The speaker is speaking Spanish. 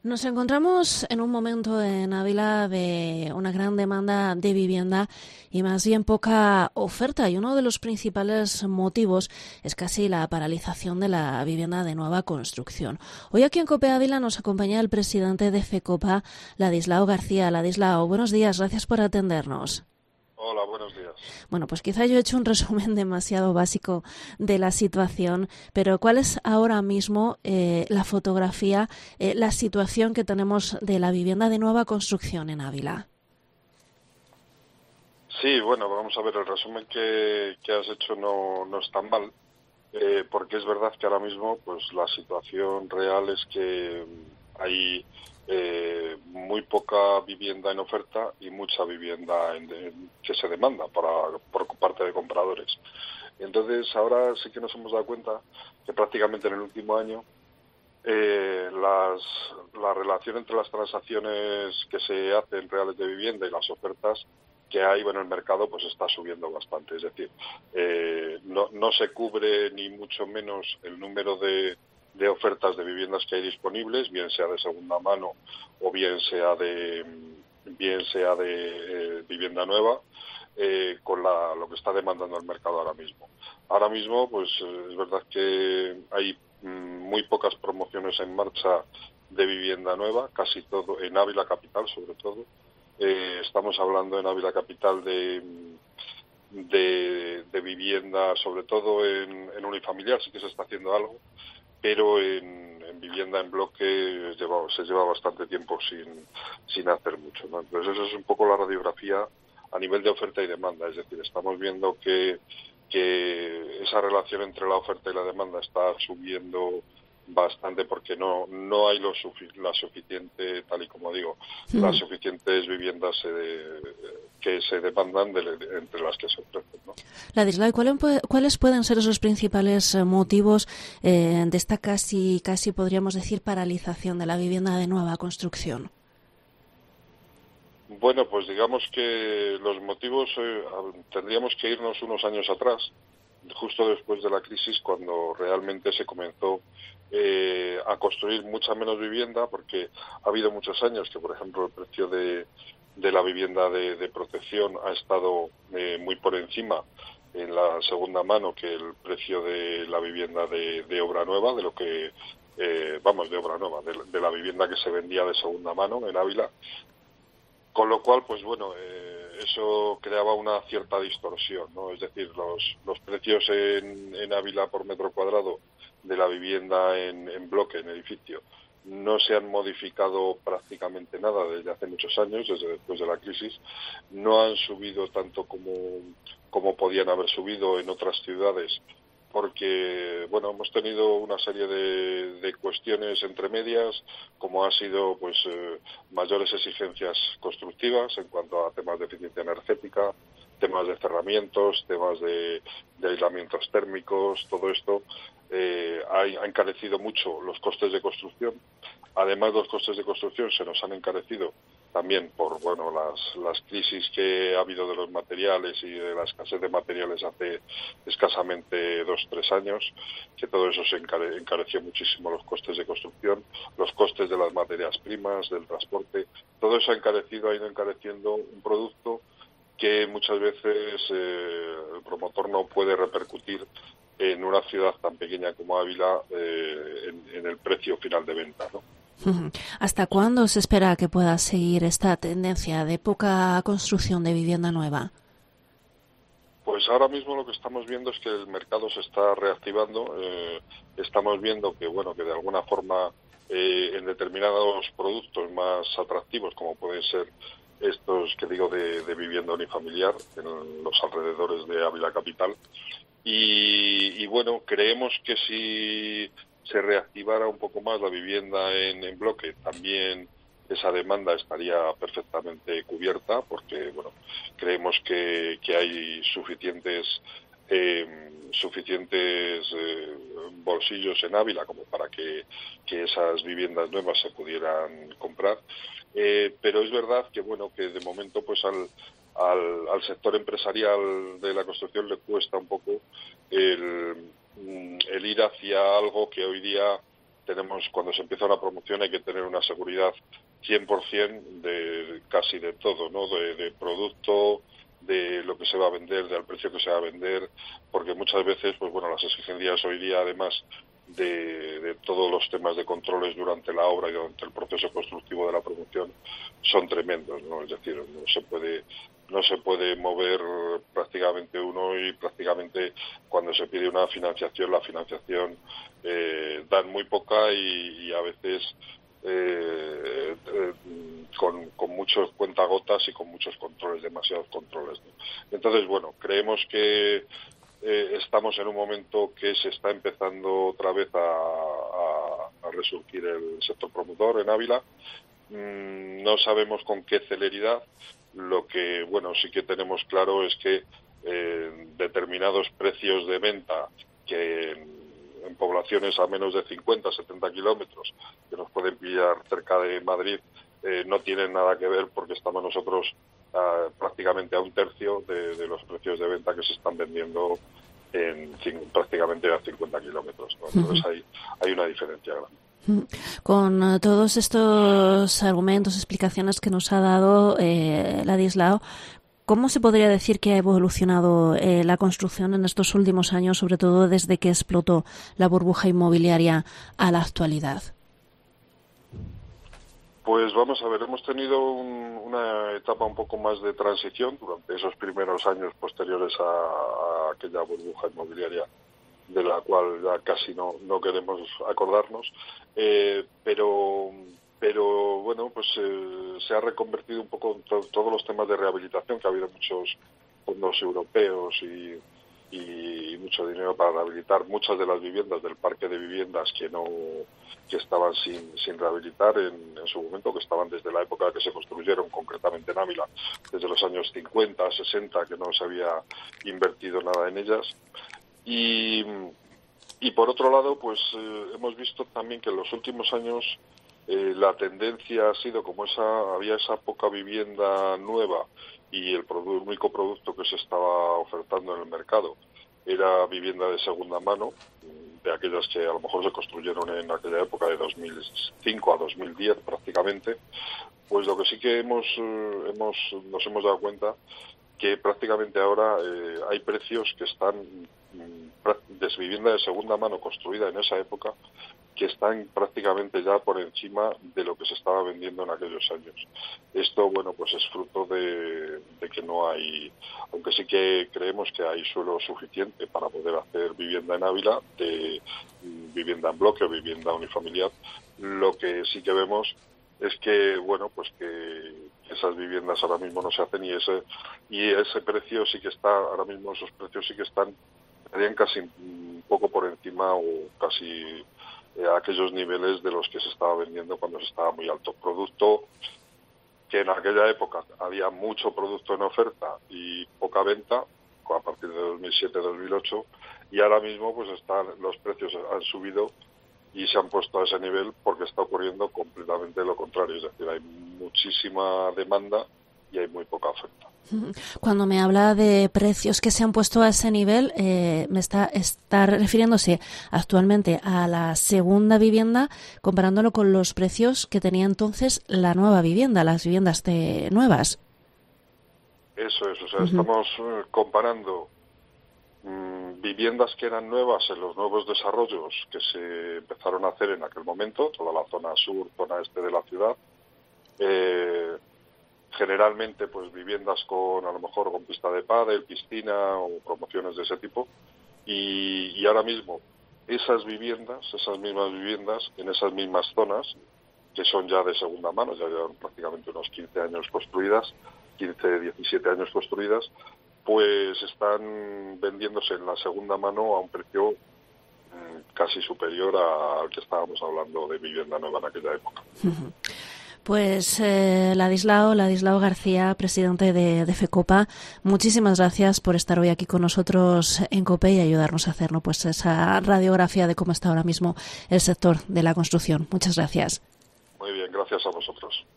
Nos encontramos en un momento en Ávila de una gran demanda de vivienda y más bien poca oferta, y uno de los principales motivos es casi la paralización de la vivienda de nueva construcción. Hoy aquí en COPE Ávila nos acompaña el presidente de FECOPA, Ladislao García. Ladislao, buenos días, gracias por atendernos. Hola, buenos días. Bueno, pues quizá yo he hecho un resumen demasiado básico de la situación, pero ¿cuál es ahora mismo la fotografía, la situación que tenemos de la vivienda de nueva construcción en Ávila? Sí, bueno, vamos a ver, el resumen que has hecho no es tan mal, porque es verdad que ahora mismo pues la situación real es que hay muy poca vivienda en oferta y mucha vivienda que se demanda por parte de compradores. Entonces, ahora sí que nos hemos dado cuenta que prácticamente en el último año la relación entre las transacciones que se hacen reales de vivienda y las ofertas que hay en el mercado pues está subiendo bastante. Es decir, no se cubre ni mucho menos el número de ofertas de viviendas que hay disponibles, bien sea de segunda mano o bien sea de vivienda nueva, con lo que está demandando el mercado ahora mismo. Ahora mismo, pues es verdad que hay muy pocas promociones en marcha de vivienda nueva, casi todo en Ávila Capital, sobre todo. Estamos hablando en Ávila Capital de vivienda, sobre todo en unifamiliar, sí que se está haciendo algo, pero en vivienda en bloque se lleva bastante tiempo sin hacer mucho, ¿no? Entonces, eso es un poco la radiografía a nivel de oferta y demanda. Es decir, estamos viendo que esa relación entre la oferta y la demanda está subiendo bastante porque no hay la suficiente, tal y como digo, las suficientes viviendas que se demandan entre las que se ofrecen, ¿no? Ladislao, ¿cuáles pueden ser esos principales motivos de esta casi podríamos decir paralización de la vivienda de nueva construcción? Bueno, pues digamos que los motivos tendríamos que irnos unos años atrás, justo después de la crisis, cuando realmente se comenzó a construir mucha menos vivienda, porque ha habido muchos años que, por ejemplo, el precio de la vivienda de protección ha estado muy por encima en la segunda mano que el precio de la vivienda de obra nueva, de lo que, de obra nueva, de la vivienda que se vendía de segunda mano en Ávila. Con lo cual, pues bueno, eso creaba una cierta distorsión, ¿no? Es decir, los precios en Ávila por metro cuadrado de la vivienda en bloque, en edificio, no se han modificado prácticamente nada desde hace muchos años, desde después de la crisis. No han subido tanto como podían haber subido en otras ciudades, porque hemos tenido una serie de cuestiones entre medias, como ha sido mayores exigencias constructivas en cuanto a temas de eficiencia energética, temas de cerramientos, temas de aislamientos térmicos. Todo esto ha encarecido mucho los costes de construcción. Además, los costes de construcción se nos han encarecido también por las crisis que ha habido de los materiales y de la escasez de materiales hace escasamente 2-3 años, que todo eso se encareció muchísimo los costes de construcción, los costes de las materias primas, del transporte. Todo eso ha ido encareciendo un producto que muchas veces el promotor no puede repercutir en una ciudad tan pequeña como Ávila en el precio final de venta, ¿no? ¿Hasta cuándo se espera que pueda seguir esta tendencia de poca construcción de vivienda nueva? Pues ahora mismo lo que estamos viendo es que el mercado se está reactivando. Estamos viendo que de alguna forma en determinados productos más atractivos, como pueden ser estos que digo de vivienda unifamiliar en los alrededores de Ávila Capital, y creemos que si se reactivara un poco más la vivienda en bloque, también esa demanda estaría perfectamente cubierta, porque creemos que hay suficientes bolsillos en Ávila como para que esas viviendas nuevas se pudieran comprar. Pero es verdad que que de momento al sector empresarial de la construcción le cuesta un poco el ir hacia algo que hoy día cuando se empieza una promoción hay que tener una seguridad 100% de casi de todo, ¿no? De producto, de lo que se va a vender, del precio que se va a vender, porque muchas veces, pues bueno, las exigencias hoy día, además de todos los temas de controles durante la obra y durante el proceso constructivo de la promoción, son tremendos, ¿no? Es decir, no se puede mover prácticamente uno, y prácticamente cuando se pide una financiación, la financiación dan muy poca y a veces con muchos cuentagotas y con muchos controles, demasiados controles, ¿no? Entonces, bueno, creemos que estamos en un momento que se está empezando otra vez a resurgir el sector promotor en Ávila. No sabemos con qué celeridad. Lo que, bueno, sí que tenemos claro es que determinados precios de venta que en poblaciones a menos de 50, 70 kilómetros, que nos pueden pillar cerca de Madrid, no tienen nada que ver, porque estamos nosotros prácticamente a un tercio de los precios de venta que se están vendiendo prácticamente a 50 kilómetros, ¿no? Entonces hay una diferencia grande. Con todos estos argumentos, explicaciones que nos ha dado Ladislao, ¿cómo se podría decir que ha evolucionado la construcción en estos últimos años, sobre todo desde que explotó la burbuja inmobiliaria a la actualidad? Pues vamos a ver, hemos tenido una etapa un poco más de transición durante esos primeros años posteriores a aquella burbuja inmobiliaria, de la cual ya casi no queremos acordarnos, pero bueno, pues se ha reconvertido un poco en todos los temas de rehabilitación, que ha habido muchos fondos europeos y mucho dinero para rehabilitar muchas de las viviendas del parque de viviendas que estaban sin rehabilitar en su momento, que estaban desde la época que se construyeron, concretamente en Ávila, desde los años 50, 60, que no se había invertido nada en ellas. Y por otro lado, pues hemos visto también que en los últimos años la tendencia ha sido, como había esa poca vivienda nueva y el único producto que se estaba ofertando en el mercado era vivienda de segunda mano, de aquellas que a lo mejor se construyeron en aquella época de 2005 a 2010 prácticamente, pues lo que sí que nos hemos dado cuenta que prácticamente ahora hay precios que están de vivienda de segunda mano construida en esa época, que están prácticamente ya por encima de lo que se estaba vendiendo en aquellos años. Esto, bueno, pues es fruto de que no hay, aunque sí que creemos que hay suelo suficiente para poder hacer vivienda en Ávila, de vivienda en bloque o vivienda unifamiliar. Lo que sí que vemos es que, bueno, pues que esas viviendas ahora mismo no se hacen, y ese precio sí que está, ahora mismo esos precios sí que están casi un poco por encima o casi a aquellos niveles de los que se estaba vendiendo cuando se estaba muy alto. Producto que en aquella época había mucho producto en oferta y poca venta, a partir de 2007-2008, y ahora mismo pues los precios han subido y se han puesto a ese nivel porque está ocurriendo completamente lo contrario, es decir, hay muchísima demanda y hay muy poca oferta. Cuando me habla de precios que se han puesto a ese nivel, me está refiriéndose actualmente a la segunda vivienda, comparándolo con los precios que tenía entonces la nueva vivienda, las viviendas nuevas. Eso es, o sea, estamos comparando viviendas que eran nuevas en los nuevos desarrollos que se empezaron a hacer en aquel momento, toda la zona sur, zona este de la ciudad, generalmente pues viviendas a lo mejor con pista de pádel, piscina o promociones de ese tipo, y ahora mismo esas mismas viviendas en esas mismas zonas, que son ya de segunda mano, ya llevan prácticamente unos 15 años construidas, 15, 17 años construidas, pues están vendiéndose en la segunda mano a un precio casi superior al que estábamos hablando de vivienda nueva en aquella época. Pues Ladislao García, presidente de FECOPA, muchísimas gracias por estar hoy aquí con nosotros en COPE y ayudarnos a hacer pues esa radiografía de cómo está ahora mismo el sector de la construcción. Muchas gracias. Muy bien, gracias a vosotros.